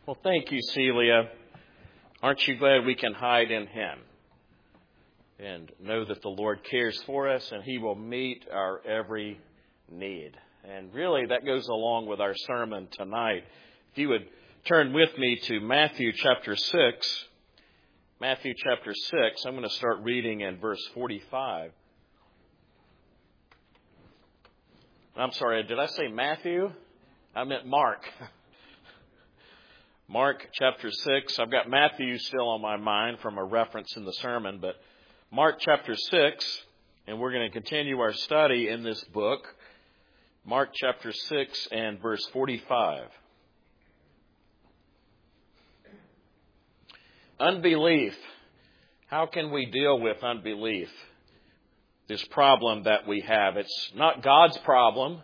Well, thank you, Celia. Aren't you glad we can hide in Him and know that the Lord cares for us and He will meet our every need? And really, that goes along with our sermon tonight. If you would turn with me to Matthew chapter 6. Matthew chapter 6, I'm going to start reading in verse 45. I'm sorry, did I say Matthew? I meant Mark. Mark chapter 6. I've got Matthew still on my mind from a reference in the sermon, but Mark chapter 6, and we're going to continue our study in this book. Mark chapter 6 and verse 45. Unbelief. How can we deal with unbelief? This problem that we have. It's not God's problem.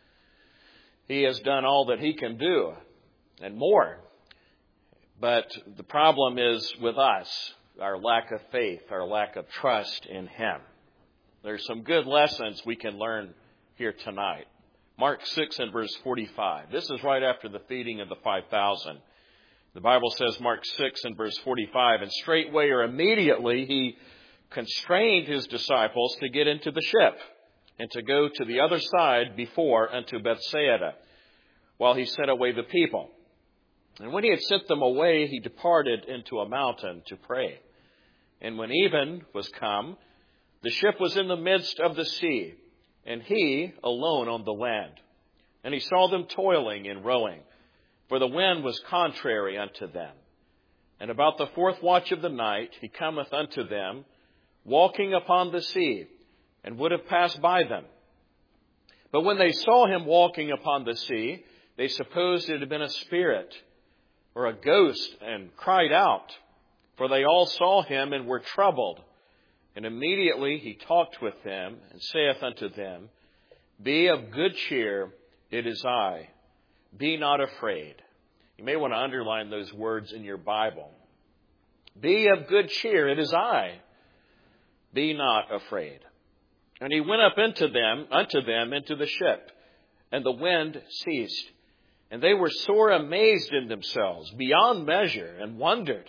He has done all that He can do and more. But the problem is with us, our lack of faith, our lack of trust in Him. There's some good lessons we can learn here tonight. Mark 6 and verse 45. This is right after the feeding of the 5,000. The Bible says, Mark 6 and verse 45, and straightway or immediately He constrained His disciples to get into the ship and to go to the other side before unto Bethsaida, while He sent away the people. And when He had sent them away, He departed into a mountain to pray. And when even was come, the ship was in the midst of the sea, and He alone on the land. And He saw them toiling and rowing, for the wind was contrary unto them. And about the fourth watch of the night He cometh unto them, walking upon the sea, and would have passed by them. But when they saw Him walking upon the sea, they supposed it had been a spirit or a ghost, and cried out, for they all saw Him and were troubled. And immediately He talked with them, and saith unto them, Be of good cheer, it is I. Be not afraid. You may want to underline those words in your Bible. Be of good cheer, it is I. Be not afraid. And He went up unto them into the ship, and the wind ceased. And they were sore amazed in themselves, beyond measure, and wondered.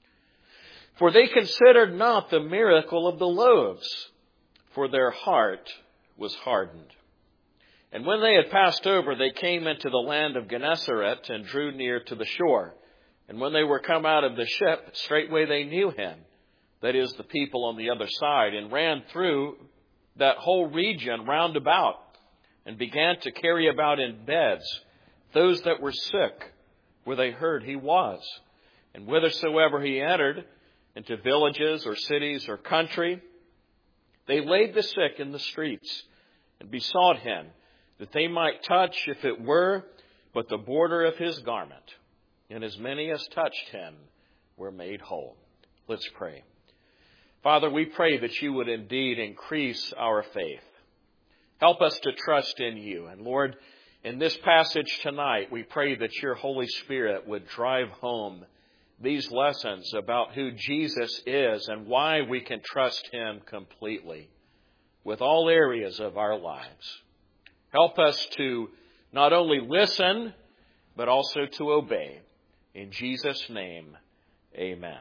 For they considered not the miracle of the loaves, for their heart was hardened. And when they had passed over, they came into the land of Gennesaret, and drew near to the shore. And when they were come out of the ship, straightway they knew Him, that is, the people on the other side, and ran through that whole region round about, and began to carry about in beds those that were sick, where they heard He was. And whithersoever He entered, into villages or cities or country, they laid the sick in the streets, and besought Him that they might touch, if it were but the border of His garment. And as many as touched Him were made whole. Let's pray. Father, we pray that You would indeed increase our faith. Help us to trust in You. And Lord, in this passage tonight, we pray that Your Holy Spirit would drive home these lessons about who Jesus is and why we can trust Him completely with all areas of our lives. Help us to not only listen, but also to obey. In Jesus' name, amen.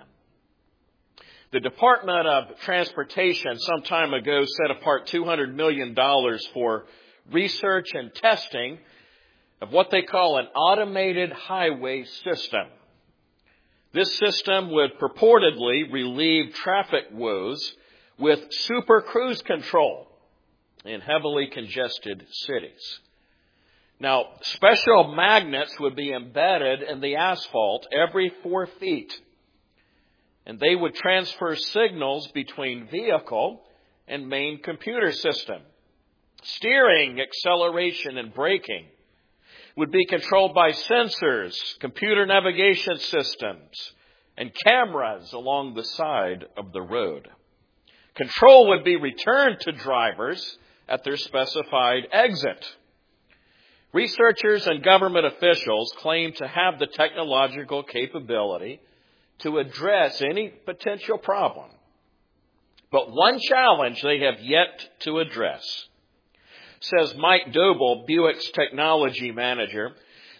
The Department of Transportation some time ago set apart $200 million for research and testing of what they call an automated highway system. This system would purportedly relieve traffic woes with super cruise control in heavily congested cities. Now, special magnets would be embedded in the asphalt every 4 feet, and they would transfer signals between vehicle and main computer system. Steering, acceleration, and braking would be controlled by sensors, computer navigation systems, and cameras along the side of the road. Control would be returned to drivers at their specified exit. Researchers and government officials claim to have the technological capability to address any potential problem. But one challenge they have yet to address. Says Mike Doble, Buick's technology manager,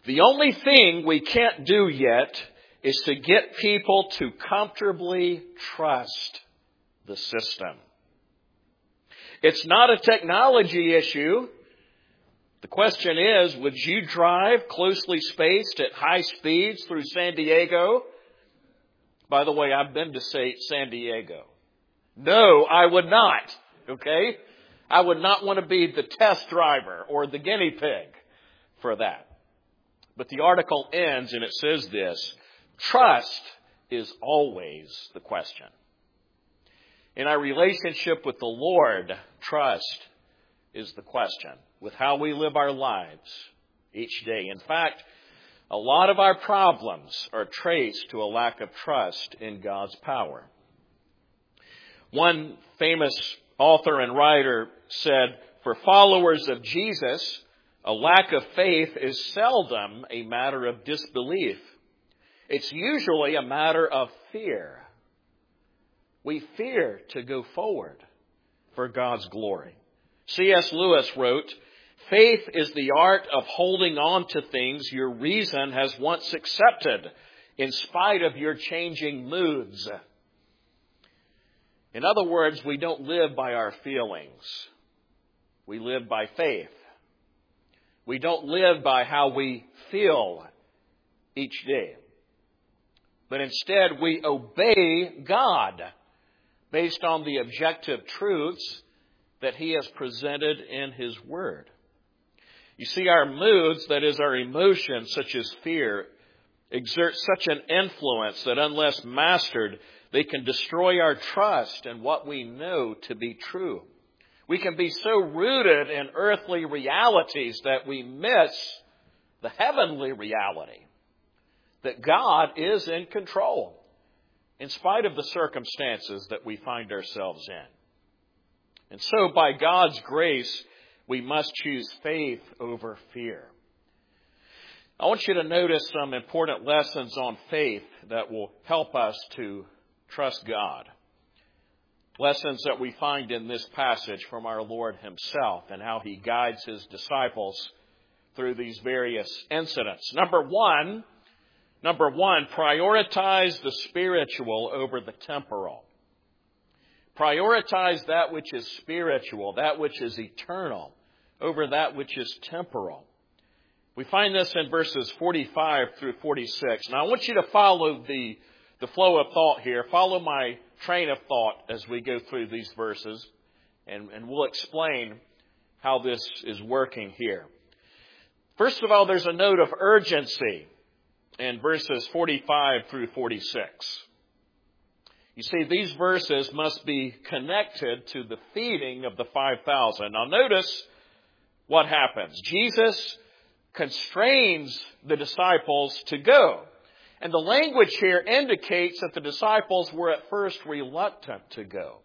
The only thing we can't do yet is to get people to comfortably trust the system. It's not a technology issue. The question is, would you drive closely spaced at high speeds through San Diego? By the way, I've been to San Diego. No, I would not. Okay? I would not want to be the test driver or the guinea pig for that. But the article ends and it says this: trust is always the question. In our relationship with the Lord, trust is the question with how we live our lives each day. In fact, a lot of our problems are traced to a lack of trust in God's power. One famous author and writer said, for followers of Jesus, a lack of faith is seldom a matter of disbelief. It's usually a matter of fear. We fear to go forward for God's glory. C.S. Lewis wrote, faith is the art of holding on to things your reason has once accepted in spite of your changing moods. In other words, we don't live by our feelings. We live by faith. We don't live by how we feel each day. But instead, we obey God based on the objective truths that He has presented in His Word. You see, our moods, that is our emotions, such as fear, exert such an influence that unless mastered, they can destroy our trust in what we know to be true. We can be so rooted in earthly realities that we miss the heavenly reality, that God is in control, in spite of the circumstances that we find ourselves in. And so, by God's grace, we must choose faith over fear. I want you to notice some important lessons on faith that will help us to trust God. Lessons that we find in this passage from our Lord Himself and how He guides His disciples through these various incidents. Number one, prioritize the spiritual over the temporal. Prioritize that which is spiritual, that which is eternal, over that which is temporal. We find this in verses 45 through 46. Now I want you to follow the flow of thought here. Follow my train of thought as we go through these verses, and we'll explain how this is working here. First of all, there's a note of urgency in verses 45 through 46. You see, these verses must be connected to the feeding of the 5,000. Now notice what happens. Jesus constrains the disciples to go. And the language here indicates that the disciples were at first reluctant to go.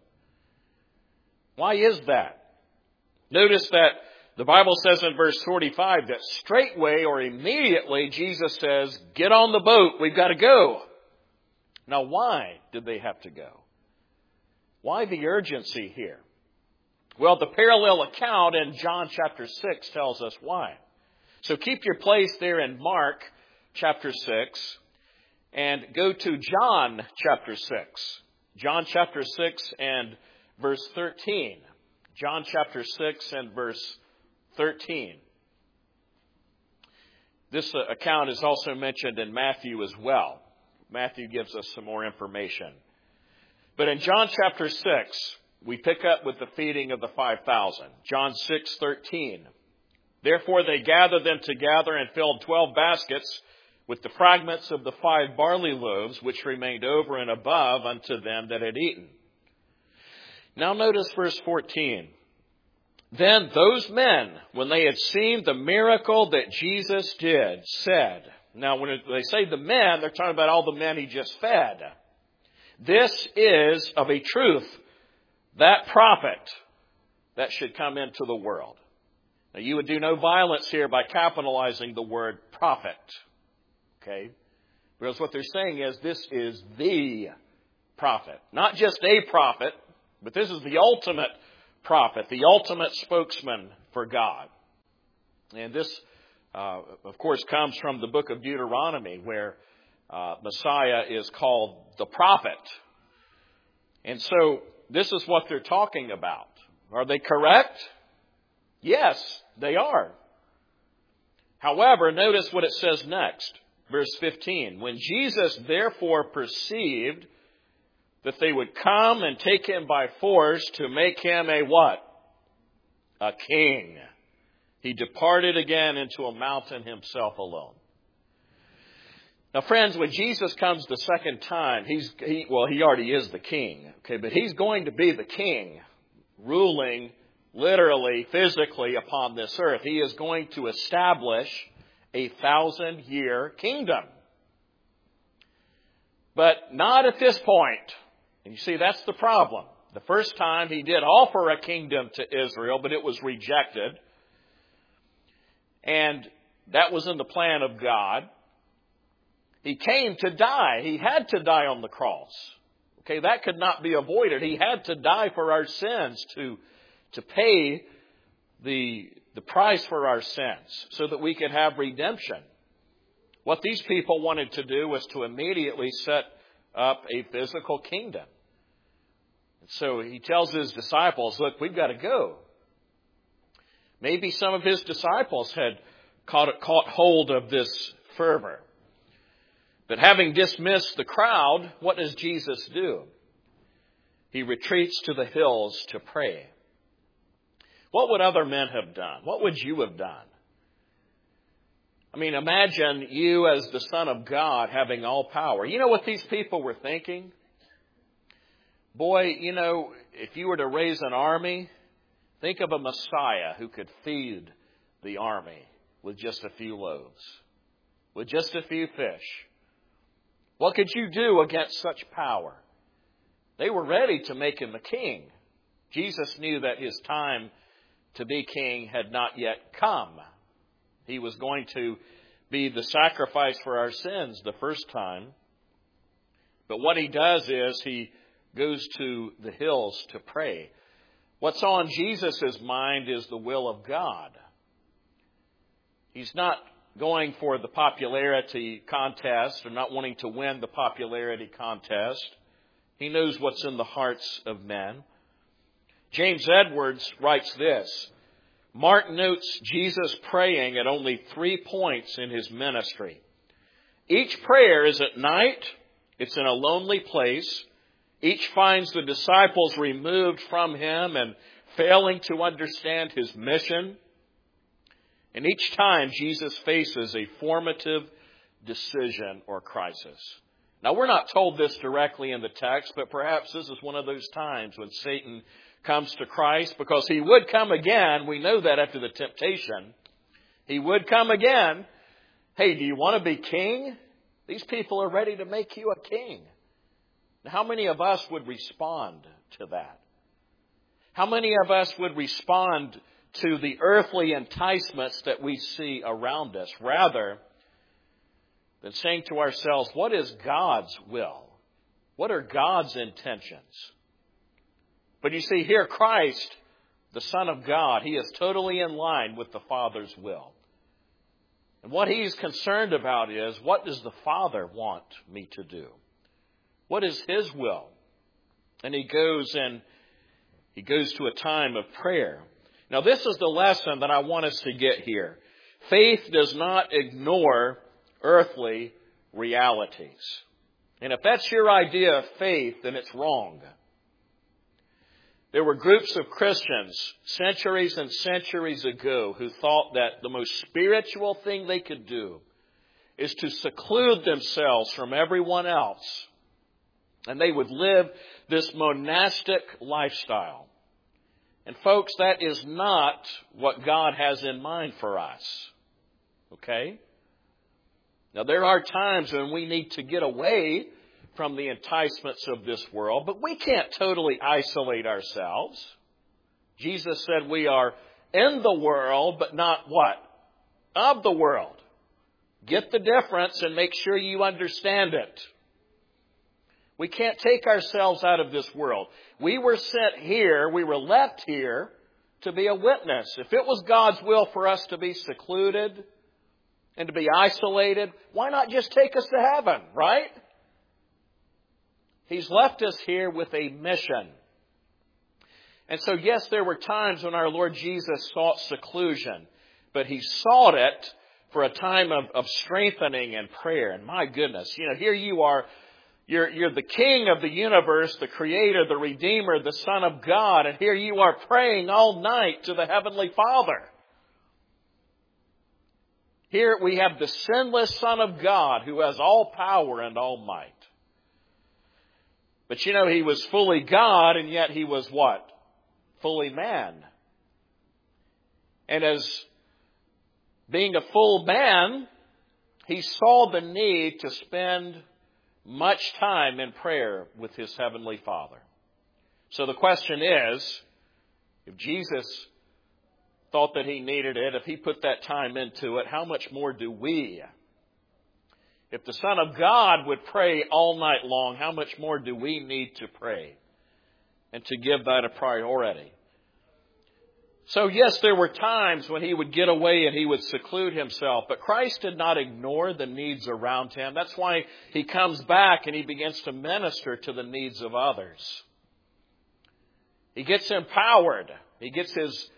Why is that? Notice that the Bible says in verse 45 that straightway or immediately Jesus says, get on the boat, we've got to go. Now why did they have to go? Why the urgency here? Well, the parallel account in John chapter 6 tells us why. So keep your place there in Mark chapter 6 and go to John chapter 6. John chapter 6 and verse 13. John chapter 6 and verse 13. This account is also mentioned in Matthew as well. Matthew gives us some more information. But in John chapter 6, we pick up with the feeding of the 5,000. John 6:13. Therefore they gathered them together and filled 12 baskets with the fragments of the 5 barley loaves which remained over and above unto them that had eaten. Now notice verse 14. Then those men, when they had seen the miracle that Jesus did, said, now when they say the men, they're talking about all the men He just fed. This is of a truth that prophet that should come into the world. Now you would do no violence here by capitalizing the word prophet. Okay? Because what they're saying is this is the prophet. Not just a prophet, but this is the ultimate prophet, the ultimate spokesman for God. And this of course, comes from the book of Deuteronomy, where Messiah is called the prophet. And so this is what they're talking about. Are they correct? Yes, they are. However, notice what it says next. Verse 15. When Jesus therefore perceived that they would come and take him by force to make him a what? A king. He departed again into a mountain himself alone. Now, friends, when Jesus comes the second time, he already is the king. Okay, but he's going to be the king, ruling literally, physically upon this earth. He is going to establish a 1,000-year kingdom. But not at this point. And you see, that's the problem. The first time he did offer a kingdom to Israel, but it was rejected. And that was in the plan of God. He came to die. He had to die on the cross. Okay, that could not be avoided. He had to die for our sins to pay the price for our sins so that we could have redemption. What these people wanted to do was to immediately set up a physical kingdom. And so he tells his disciples, look, we've got to go. Maybe some of his disciples had caught hold of this fervor. But having dismissed the crowd, what does Jesus do? He retreats to the hills to pray. What would other men have done? What would you have done? I mean, imagine you as the Son of God having all power. You know what these people were thinking? Boy, you know, if you were to raise an army, think of a Messiah who could feed the army with just a few loaves, with just a few fish. What could you do against such power? They were ready to make him a king. Jesus knew that his time to be king had not yet come. He was going to be the sacrifice for our sins the first time. But what he does is he goes to the hills to pray. What's on Jesus' mind is the will of God. He's not going for the popularity contest or not wanting to win the popularity contest. He knows what's in the hearts of men. James Edwards writes this. Mark notes Jesus praying at only 3 points in his ministry. Each prayer is at night. It's in a lonely place. Each finds the disciples removed from him and failing to understand his mission. And each time Jesus faces a formative decision or crisis. Now, we're not told this directly in the text, but perhaps this is one of those times when Satan comes to Christ, because he would come again. We know that after the temptation. He would come again. Hey, do you want to be king? These people are ready to make you a king. Now, how many of us would respond to that? How many of us would respond to the earthly enticements that we see around us, rather than saying to ourselves, what is God's will? What are God's intentions? But you see, here Christ, the Son of God, he is totally in line with the Father's will. And what he's concerned about is, what does the Father want me to do? What is his will? And he goes to a time of prayer. Now, this is the lesson that I want us to get here. Faith does not ignore earthly realities. And if that's your idea of faith, then it's wrong. There were groups of Christians centuries and centuries ago who thought that the most spiritual thing they could do is to seclude themselves from everyone else. And they would live this monastic lifestyle. And folks, that is not what God has in mind for us. Okay? Now, there are times when we need to get away from the enticements of this world, but we can't totally isolate ourselves. Jesus said we are in the world, but not what? Of the world. Get the difference and make sure you understand it. We can't take ourselves out of this world. We were sent here, we were left here to be a witness. If it was God's will for us to be secluded, and to be isolated. Why not just take us to heaven, right? He's left us here with a mission. And so, yes, there were times when our Lord Jesus sought seclusion, but He sought it for a time of strengthening and prayer. And my goodness, here you are. You're the King of the universe, the Creator, the Redeemer, the Son of God. And here you are praying all night to the Heavenly Father. Here we have the sinless Son of God who has all power and all might. But He was fully God, and yet He was what? Fully man. And as being a full man, He saw the need to spend much time in prayer with His Heavenly Father. So the question is, if Jesus thought that He needed it, if He put that time into it, how much more do we? If the Son of God would pray all night long, how much more do we need to pray and to give that a priority? So yes, there were times when He would get away and He would seclude Himself, but Christ did not ignore the needs around Him. That's why He comes back and He begins to minister to the needs of others. He gets empowered. He gets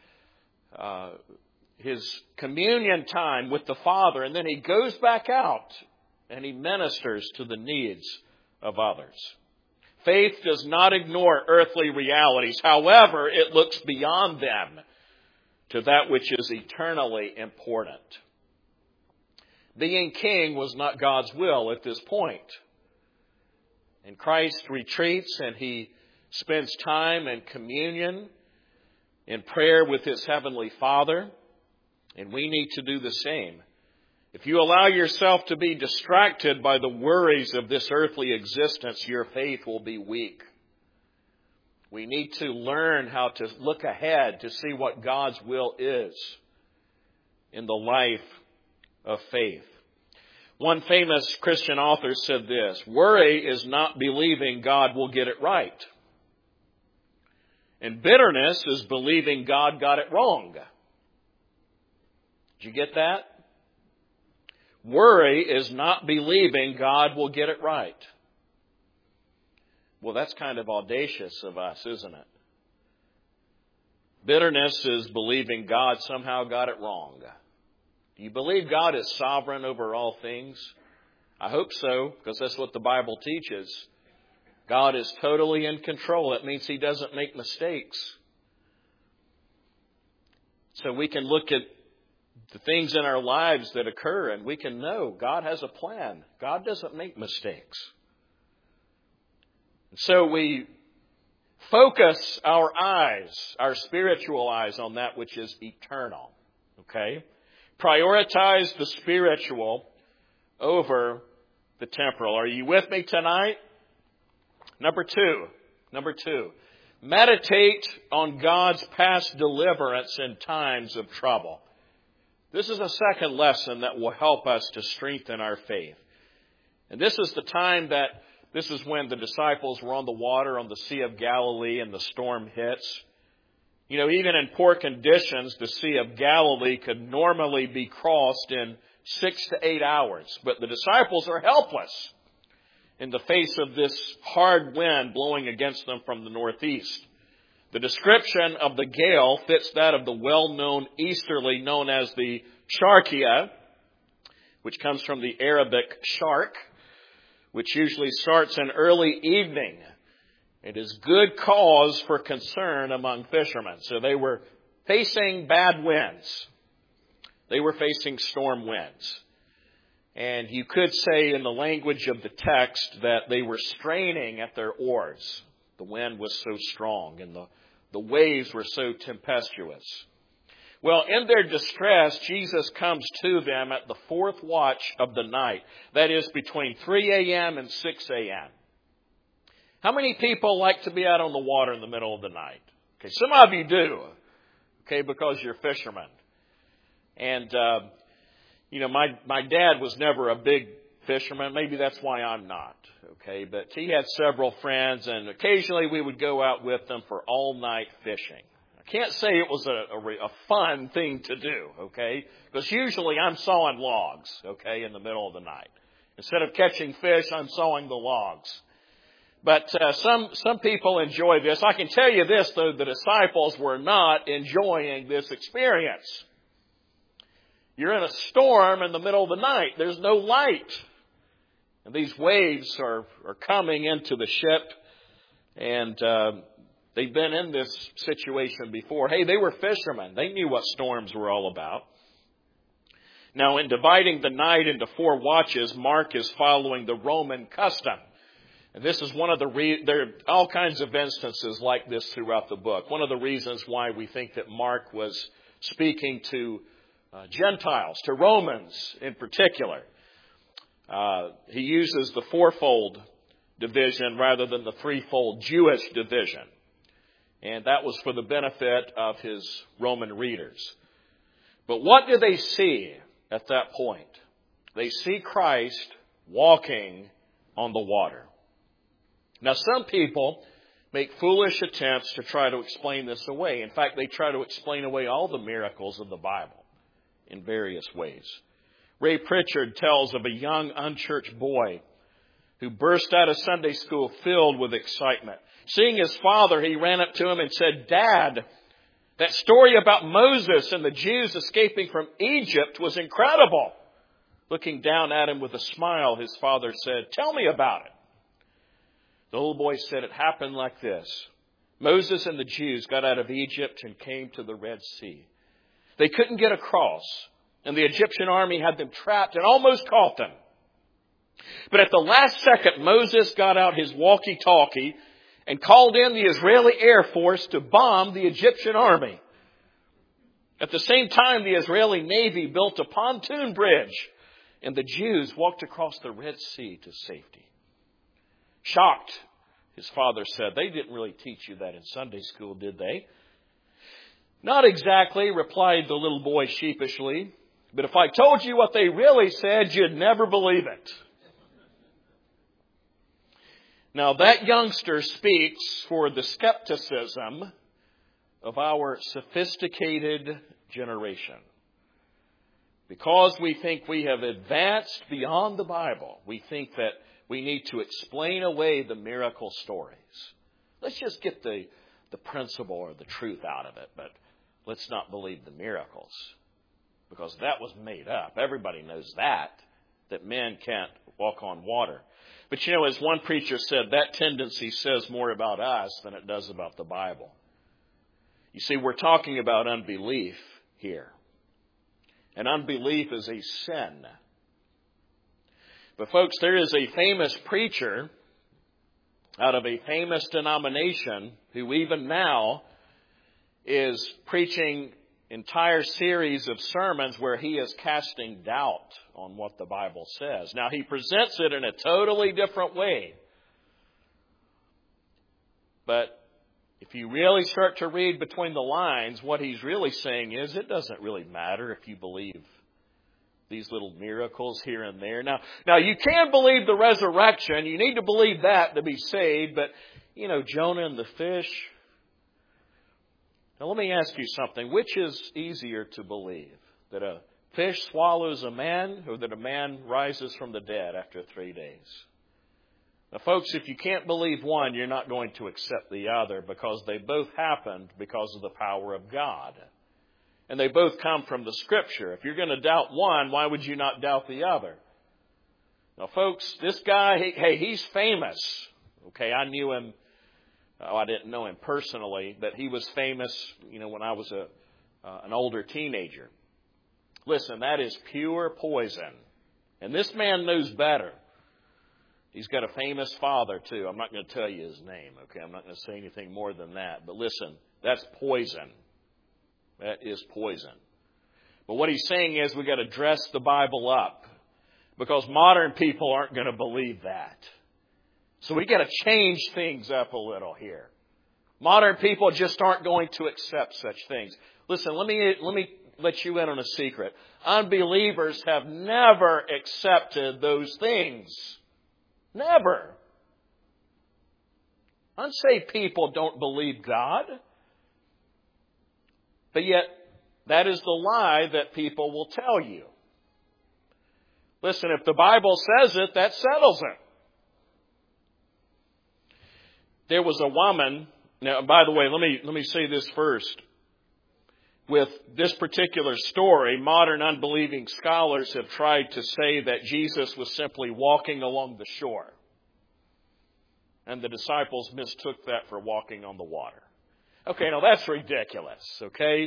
His communion time with the Father, and then He goes back out and He ministers to the needs of others. Faith does not ignore earthly realities. However, it looks beyond them to that which is eternally important. Being king was not God's will at this point. And Christ retreats and He spends time in communion, in prayer with His Heavenly Father. And we need to do the same. If you allow yourself to be distracted by the worries of this earthly existence, your faith will be weak. We need to learn how to look ahead to see what God's will is in the life of faith. One famous Christian author said this: worry is not believing God will get it right. And bitterness is believing God got it wrong. Did you get that? Worry is not believing God will get it right. Well, that's kind of audacious of us, isn't it? Bitterness is believing God somehow got it wrong. Do you believe God is sovereign over all things? I hope so, because that's what the Bible teaches. God is totally in control. It means He doesn't make mistakes. So we can look at the things in our lives that occur and we can know God has a plan. God doesn't make mistakes. So we focus our eyes, our spiritual eyes, on that which is eternal. Okay? Prioritize the spiritual over the temporal. Are you with me tonight? Number two. Meditate on God's past deliverance in times of trouble. This is a second lesson that will help us to strengthen our faith. And this is when the disciples were on the water on the Sea of Galilee and the storm hits. Even in poor conditions, the Sea of Galilee could normally be crossed in 6 to 8 hours. But the disciples are helpless in the face of this hard wind blowing against them from the northeast. The description of the gale fits that of the well-known easterly known as the Sharkia, which comes from the Arabic shark, which usually starts in early evening. It is good cause for concern among fishermen. So they were facing bad winds. They were facing storm winds. And you could say in the language of the text that they were straining at their oars. The wind was so strong and the waves were so tempestuous. Well, in their distress, Jesus comes to them at the fourth watch of the night. That is between 3 a.m. and 6 a.m. How many people like to be out on the water in the middle of the night? Okay, some of you do. Okay, because you're fishermen. And, my dad was never a big fisherman. Maybe that's why I'm not. Okay, but he had several friends, and occasionally we would go out with them for all-night fishing. I can't say it was a fun thing to do, okay? Because usually I'm sawing logs, okay, in the middle of the night. Instead of catching fish, I'm sawing the logs. But some people enjoy this. I can tell you this, though, the disciples were not enjoying this experience. You're in a storm in the middle of the night. There's no light. And these waves are coming into the ship. And they've been in this situation before. Hey, they were fishermen. They knew what storms were all about. Now, in dividing the night into 4 watches, Mark is following the Roman custom. And this is one of there are all kinds of instances like this throughout the book. One of the reasons why we think that Mark was speaking to Gentiles, to Romans in particular. He uses the 4-fold division rather than the 3-fold Jewish division. And that was for the benefit of his Roman readers. But what do they see at that point? They see Christ walking on the water. Now, some people make foolish attempts to try to explain this away. In fact, they try to explain away all the miracles of the Bible in various ways. Ray Pritchard tells of a young unchurched boy who burst out of Sunday school filled with excitement. Seeing his father, he ran up to him and said, "Dad, that story about Moses and the Jews escaping from Egypt was incredible." Looking down at him with a smile, his father said, "Tell me about it." The little boy said, "It happened like this. Moses and the Jews got out of Egypt and came to the Red Sea. They couldn't get across, and the Egyptian army had them trapped and almost caught them. But at the last second, Moses got out his walkie-talkie and called in the Israeli Air Force to bomb the Egyptian army. At the same time, the Israeli Navy built a pontoon bridge, and the Jews walked across the Red Sea to safety." Shocked, his father said, "They didn't really teach you that in Sunday school, did they?" "Not exactly," replied the little boy sheepishly. "But if I told you what they really said, you'd never believe it." Now, that youngster speaks for the skepticism of our sophisticated generation. Because we think we have advanced beyond the Bible, we think that we need to explain away the miracle stories. Let's just get the principle or the truth out of it, but let's not believe the miracles, because that was made up. Everybody knows that men can't walk on water. But as one preacher said, that tendency says more about us than it does about the Bible. You see, we're talking about unbelief here. And unbelief is a sin. But folks, there is a famous preacher out of a famous denomination who even now is preaching entire series of sermons where he is casting doubt on what the Bible says. Now, he presents it in a totally different way. But if you really start to read between the lines, what he's really saying is it doesn't really matter if you believe these little miracles here and there. Now you can believe the resurrection. You need to believe that to be saved. But, Jonah and the fish. Now let me ask you something. Which is easier to believe? That a fish swallows a man, or that a man rises from the dead after 3 days? Now, folks, if you can't believe one, you're not going to accept the other, because they both happened because of the power of God. And they both come from the Scripture. If you're going to doubt one, why would you not doubt the other? Now, folks, this guy, he's famous. Okay, I knew him. I didn't know him personally, but he was famous, when I was an older teenager. Listen, that is pure poison. And this man knows better. He's got a famous father, too. I'm not going to tell you his name, okay? I'm not going to say anything more than that. But listen, that's poison. That is poison. But what he's saying is we've got to dress the Bible up, because modern people aren't going to believe that. So we've got to change things up a little here. Modern people just aren't going to accept such things. Listen, let me let you in on a secret. Unbelievers have never accepted those things. Never. Unsaved people don't believe God. But yet, that is the lie that people will tell you. Listen, if the Bible says it, that settles it. There was a woman. Now, by the way, let me say this first. With this particular story, modern unbelieving scholars have tried to say that Jesus was simply walking along the shore. And the disciples mistook that for walking on the water. Okay, now that's ridiculous, okay?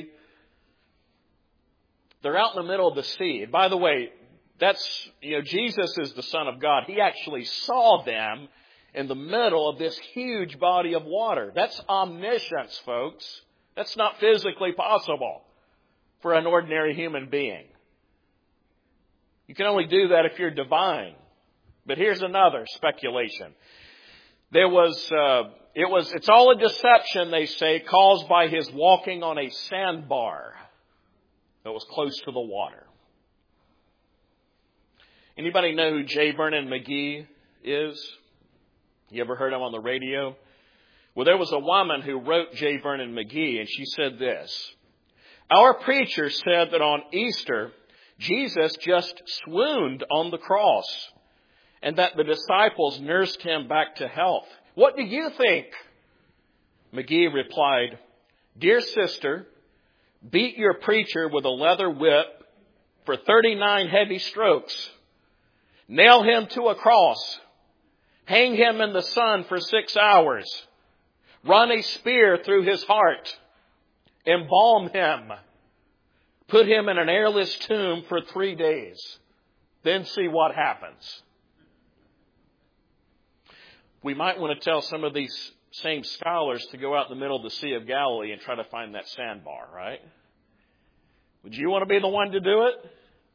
They're out in the middle of the sea. And by the way, Jesus is the Son of God. He actually saw them in the middle of this huge body of water. That's omniscience, folks. That's not physically possible for an ordinary human being. You can only do that if you're divine. But here's another speculation. It's all a deception, they say, caused by his walking on a sandbar that was close to the water. Anybody know who J. Vernon McGee is? You ever heard him on the radio? Well, there was a woman who wrote J. Vernon McGee, and she said this: "Our preacher said that on Easter, Jesus just swooned on the cross, and that the disciples nursed him back to health. What do you think?" McGee replied, "Dear sister, beat your preacher with a leather whip for 39 heavy strokes. Nail him to a cross. Hang him in the sun for 6 hours. Run a spear through his heart. Embalm him. Put him in an airless tomb for 3 days. Then see what happens." We might want to tell some of these same scholars to go out in the middle of the Sea of Galilee and try to find that sandbar, right? Would you want to be the one to do it?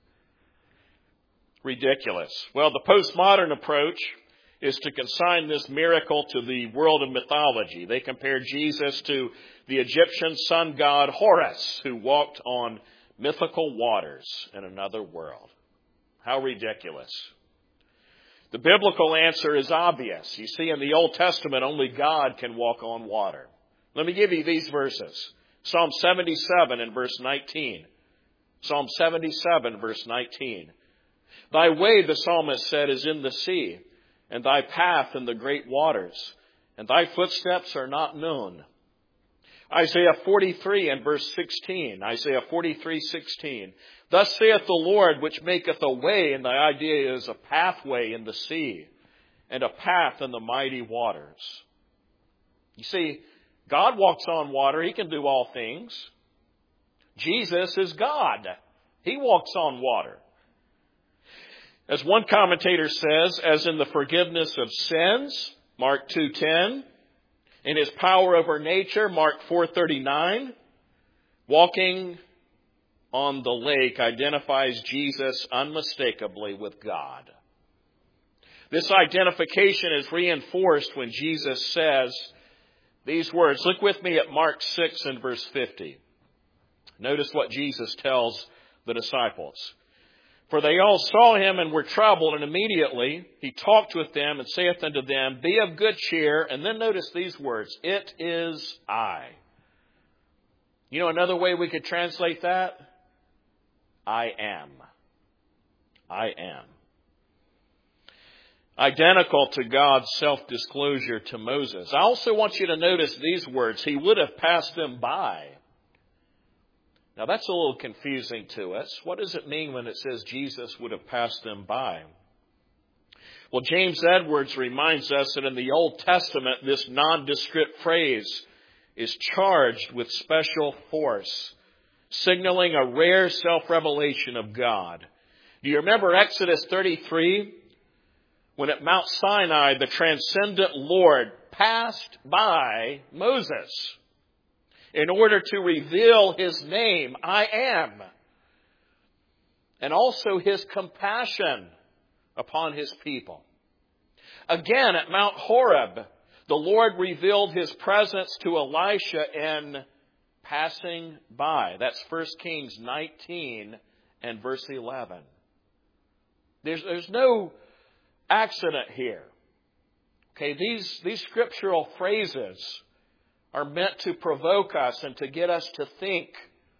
Ridiculous. Well, the postmodern approach is to consign this miracle to the world of mythology. They compare Jesus to the Egyptian sun god Horus, who walked on mythical waters in another world. How ridiculous. The biblical answer is obvious. You see, in the Old Testament, only God can walk on water. Let me give you these verses. Psalm 77 and verse 19. Psalm 77, verse 19. "Thy way," the psalmist said, "is in the sea, and thy path in the great waters, and thy footsteps are not known." Isaiah 43 and verse 16. Isaiah 43:16. "Thus saith the Lord, which maketh a way," and the idea is a pathway in the sea, "and a path in the mighty waters." You see, God walks on water. He can do all things. Jesus is God. He walks on water. As one commentator says, as in the forgiveness of sins, Mark 2:10, in his power over nature, Mark 4:39, walking on the lake identifies Jesus unmistakably with God. This identification is reinforced when Jesus says these words. Look with me at Mark 6 and verse 50. Notice what Jesus tells the disciples. "For they all saw him and were troubled, and immediately he talked with them and saith unto them, Be of good cheer." And then notice these words, "It is I." You know another way we could translate that? I am. I am. Identical to God's self-disclosure to Moses. I also want you to notice these words. He would have passed them by. Now that's a little confusing to us. What does it mean when it says Jesus would have passed them by? Well, James Edwards reminds us that in the Old Testament, this nondescript phrase is charged with special force, signaling a rare self-revelation of God. Do you remember Exodus 33? When at Mount Sinai, the transcendent Lord passed by Moses in order to reveal his name, I am, and also his compassion upon his people. Again, at Mount Horeb, the Lord revealed his presence to Elisha in passing by. That's 1 Kings 19 and verse 11. There's no accident here. Okay, these scriptural phrases are meant to provoke us and to get us to think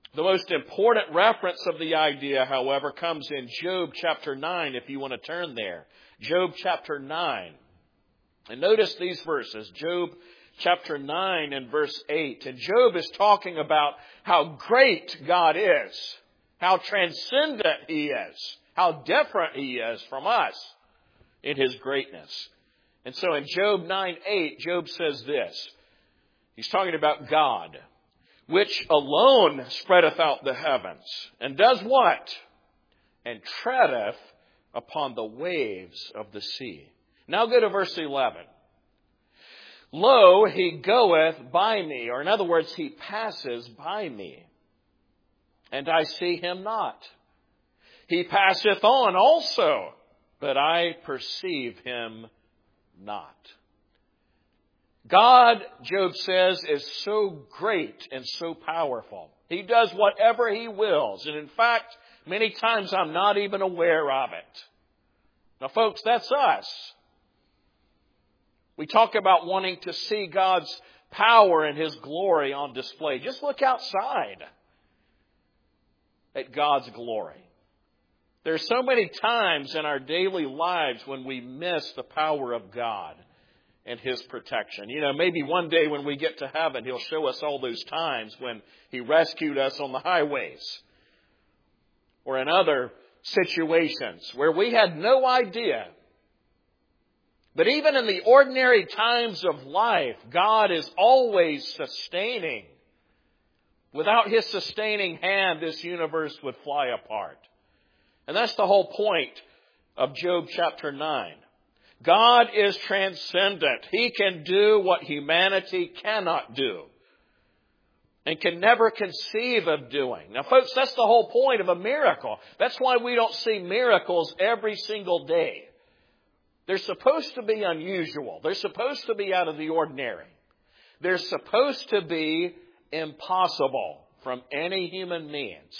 The most important reference of the idea, however, comes in Job chapter 9, if you want to turn there. Job chapter 9. And notice these verses. Job chapter 9 and verse 8. And Job is talking about how great God is, how transcendent He is, how different He is from us in His greatness. And so in Job 9:8, Job says this. He's talking about God, which alone spreadeth out the heavens, and does what? And treadeth upon the waves of the sea. Now go to verse 11. Lo, He goeth by me, or in other words, He passes by me, and I see Him not. He passeth on also, but I perceive Him not. God, Job says, is so great and so powerful. He does whatever He wills. And in fact, many times I'm not even aware of it. Now, folks, that's us. We talk about wanting to see God's power and His glory on display. Just look outside at God's glory. There's so many times in our daily lives when we miss the power of God and His protection. You know, maybe one day when we get to heaven, He'll show us all those times when He rescued us on the highways or in other situations where we had no idea. But even in the ordinary times of life, God is always sustaining. Without His sustaining hand, this universe would fly apart. And that's the whole point of Job chapter 9. God is transcendent. He can do what humanity cannot do and can never conceive of doing. Now, folks, that's the whole point of a miracle. That's why we don't see miracles every single day. They're supposed to be unusual. They're supposed to be out of the ordinary. They're supposed to be impossible from any human means.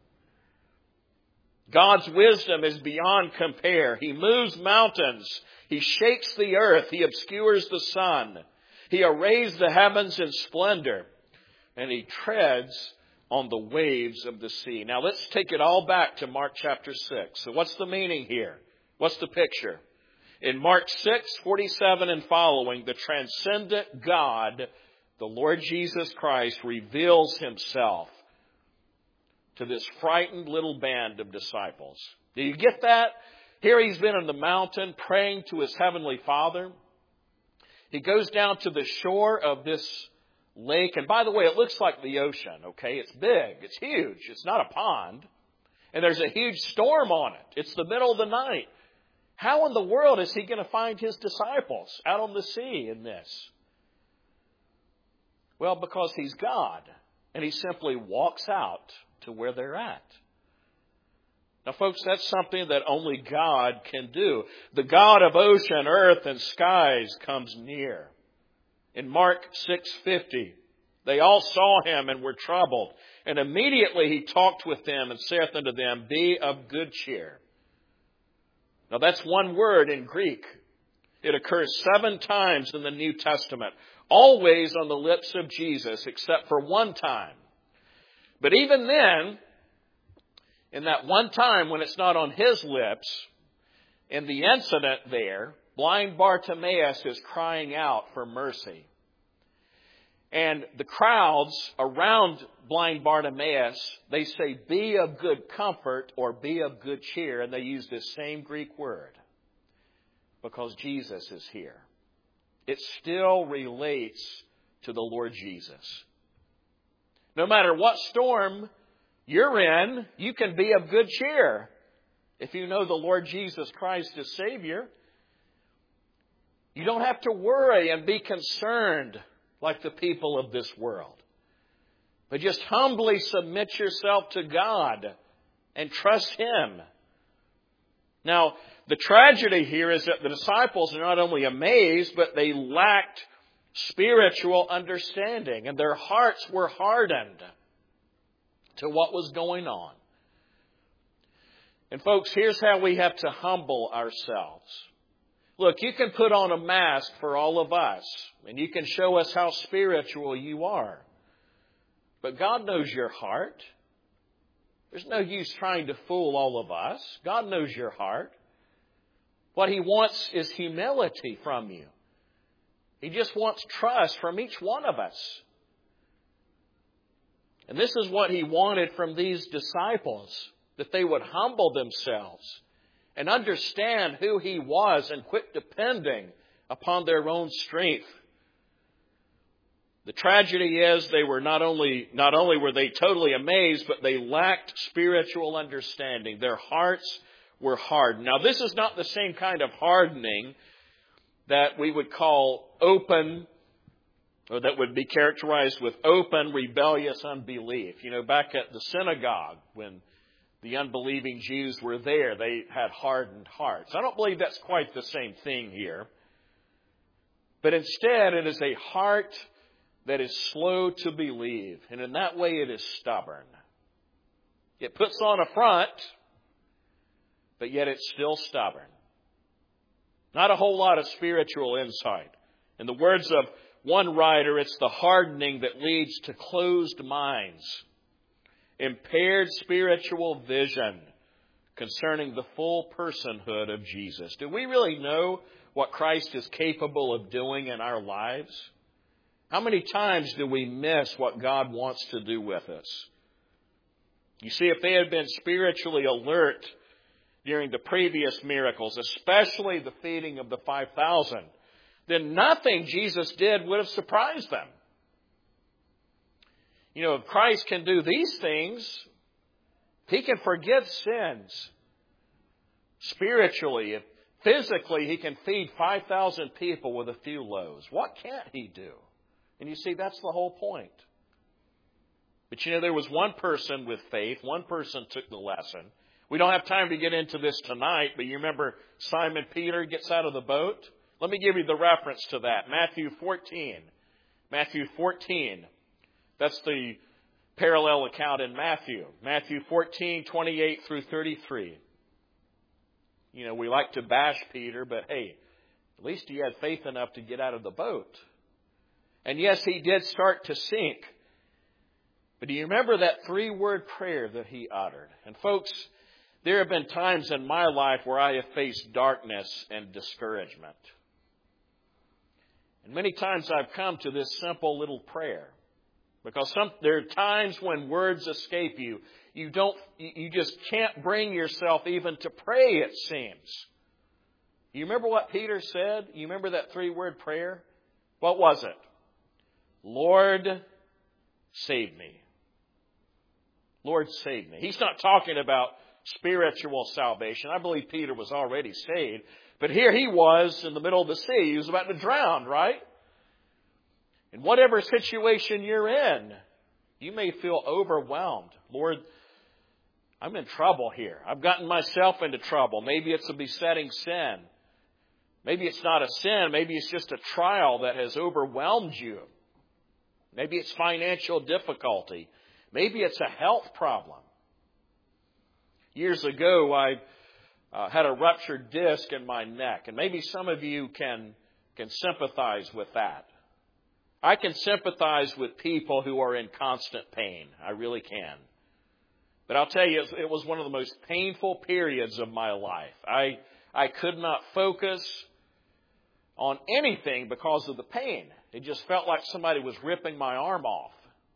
God's wisdom is beyond compare. He moves mountains. He shakes the earth. He obscures the sun. He arrays the heavens in splendor. And He treads on the waves of the sea. Now let's take it all back to Mark chapter 6. So what's the meaning here? What's the picture? In Mark 6:47 and following, the transcendent God, the Lord Jesus Christ, reveals Himself to this frightened little band of disciples. Do you get that? Here He's been on the mountain praying to His heavenly Father. He goes down to the shore of this lake. And by the way, it looks like the ocean, okay? It's big. It's huge. It's not a pond. And there's a huge storm on it. It's the middle of the night. How in the world is He going to find His disciples out on the sea in this? Well, because He's God. And He simply walks out to where they're at. Now, folks, that's something that only God can do. The God of ocean, earth, and skies comes near. In Mark 6:50, they all saw Him and were troubled. And immediately He talked with them and saith unto them, Be of good cheer. Now, that's one word in Greek. It occurs 7 times in the New Testament, always on the lips of Jesus, except for one time. But even then, in that one time when it's not on His lips, in the incident there, blind Bartimaeus is crying out for mercy. And the crowds around blind Bartimaeus, they say, Be of good comfort or be of good cheer. And they use this same Greek word because Jesus is here. It still relates to the Lord Jesus. No matter what storm you're in, you can be of good cheer if you know the Lord Jesus Christ as Savior. You don't have to worry and be concerned like the people of this world. But just humbly submit yourself to God and trust Him. Now, the tragedy here is that the disciples are not only amazed, but they lacked spiritual understanding, and their hearts were hardened to what was going on. And folks, here's how we have to humble ourselves. Look, you can put on a mask for all of us, and you can show us how spiritual you are. But God knows your heart. There's no use trying to fool all of us. God knows your heart. What He wants is humility from you. He just wants trust from each one of us. And this is what He wanted from these disciples, that they would humble themselves and understand who He was and quit depending upon their own strength. The tragedy is they were not only were they totally amazed, but they lacked spiritual understanding. Their hearts were hardened. Now, this is not the same kind of hardening that we would call open, or that would be characterized with open, rebellious unbelief. You know, back at the synagogue, when the unbelieving Jews were there, they had hardened hearts. I don't believe that's quite the same thing here. But instead, it is a heart that is slow to believe. And in that way, it is stubborn. It puts on a front, but yet it's still stubborn. Not a whole lot of spiritual insight. In the words of one writer, it's the hardening that leads to closed minds, impaired spiritual vision concerning the full personhood of Jesus. Do we really know what Christ is capable of doing in our lives? How many times do we miss what God wants to do with us? You see, if they had been spiritually alert during the previous miracles, especially the feeding of the 5,000, then nothing Jesus did would have surprised them. You know, if Christ can do these things, He can forgive sins spiritually. If physically He can feed 5,000 people with a few loaves, what can't He do? And you see, that's the whole point. But you know, there was one person with faith. One person took the lesson. We don't have time to get into this tonight, but you remember Simon Peter gets out of the boat? Let me give you the reference to that. Matthew 14. Matthew 14. That's the parallel account in Matthew. Matthew 14, 28 through 33. You know, we like to bash Peter, but hey, at least he had faith enough to get out of the boat. And yes, he did start to sink. But do you remember that 3-word prayer that he uttered? And folks, there have been times in my life where I have faced darkness and discouragement. And many times I've come to this simple little prayer. Because there are times when words escape you. You just can't bring yourself even to pray, it seems. You remember what Peter said? You remember that 3-word prayer? What was it? Lord, save me. Lord, save me. He's not talking about spiritual salvation. I believe Peter was already saved. But here he was in the middle of the sea. He was about to drown, right? In whatever situation you're in, you may feel overwhelmed. Lord, I'm in trouble here. I've gotten myself into trouble. Maybe it's a besetting sin. Maybe it's not a sin. Maybe it's just a trial that has overwhelmed you. Maybe it's financial difficulty. Maybe it's a health problem. Years ago, I had a ruptured disc in my neck. And maybe some of you can sympathize with that. I can sympathize with people who are in constant pain. I really can. But I'll tell you, it was one of the most painful periods of my life. I could not focus on anything because of the pain. It just felt like somebody was ripping my arm off.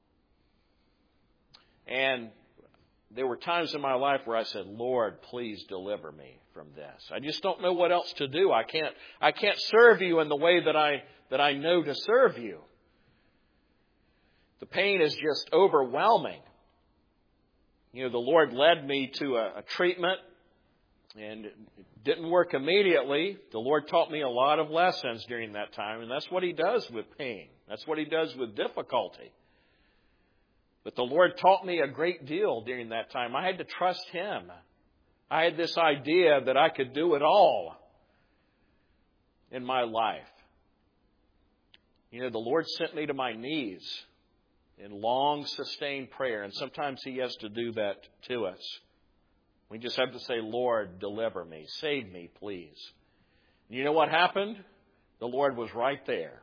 And there were times in my life where I said, Lord, please deliver me from this. I just don't know what else to do. I can't serve you in the way that I know to serve you. The pain is just overwhelming. You know, the Lord led me to a treatment, and it didn't work immediately. The Lord taught me a lot of lessons during that time, and that's what He does with pain. That's what He does with difficulty. But the Lord taught me a great deal during that time. I had to trust Him. I had this idea that I could do it all in my life. You know, the Lord sent me to my knees in long, sustained prayer. And sometimes He has to do that to us. We just have to say, Lord, deliver me. Save me, please. And you know what happened? The Lord was right there.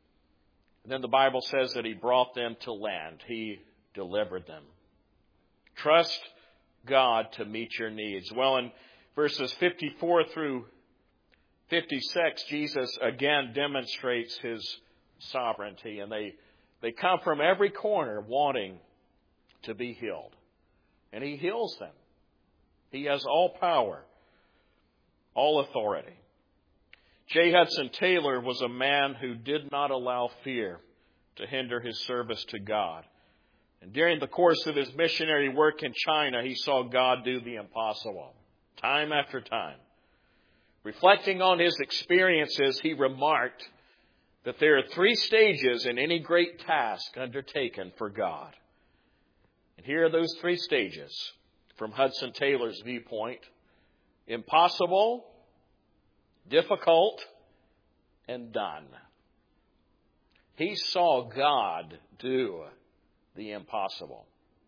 And then the Bible says that He brought them to land. He delivered them. Trust God to meet your needs. Well, in verses 54 through 56, Jesus again demonstrates His sovereignty, and they come from every corner wanting to be healed. And He heals them. He has all power, all authority. J. Hudson Taylor was a man who did not allow fear to hinder his service to God. And during the course of his missionary work in China, he saw God do the impossible, time after time. Reflecting on his experiences, he remarked that there are 3 stages in any great task undertaken for God. And here are those 3 stages from Hudson Taylor's viewpoint: impossible, difficult, and done. He saw God do the impossible.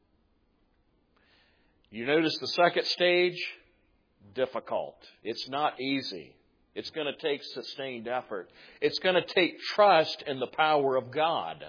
You notice the second stage? Difficult. It's not easy. It's going to take sustained effort. It's going to take trust in the power of God.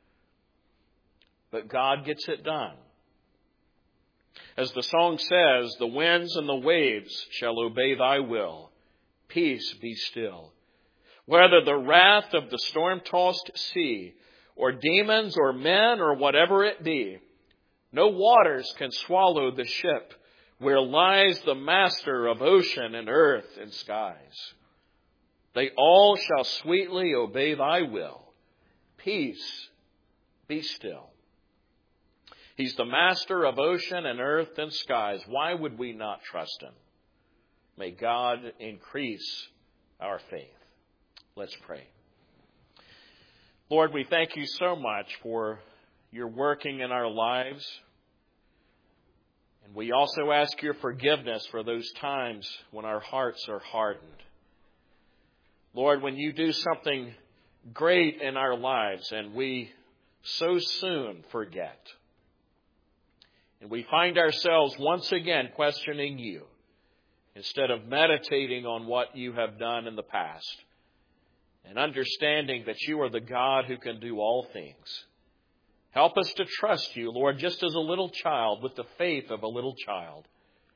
But God gets it done. As the song says, the winds and the waves shall obey thy will. Peace, be still. Whether the wrath of the storm-tossed sea, or demons, or men, or whatever it be, no waters can swallow the ship where lies the master of ocean and earth and skies. They all shall sweetly obey thy will. Peace, be still. He's the master of ocean and earth and skies. Why would we not trust Him? May God increase our faith. Let's pray. Lord, we thank you so much for your working in our lives. And we also ask your forgiveness for those times when our hearts are hardened. Lord, when you do something great in our lives and we so soon forget, and we find ourselves once again questioning you instead of meditating on what you have done in the past and understanding that you are the God who can do all things. Help us to trust you, Lord, just as a little child, with the faith of a little child.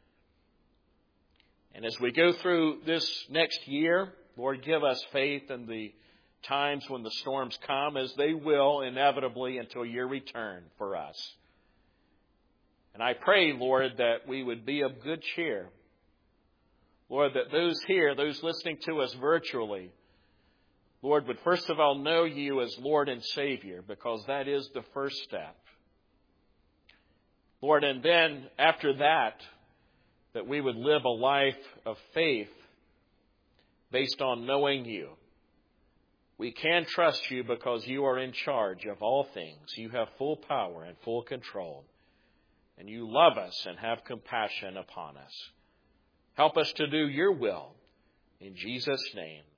And as we go through this next year, Lord, give us faith in the times when the storms come, as they will inevitably until your return for us. And I pray, Lord, that we would be of good cheer. Lord, that those here, those listening to us virtually, Lord, would first of all know you as Lord and Savior, because that is the first step. Lord, and then after that we would live a life of faith based on knowing you. We can trust you because you are in charge of all things. You have full power and full control. And you love us and have compassion upon us. Help us to do your will. In Jesus' name.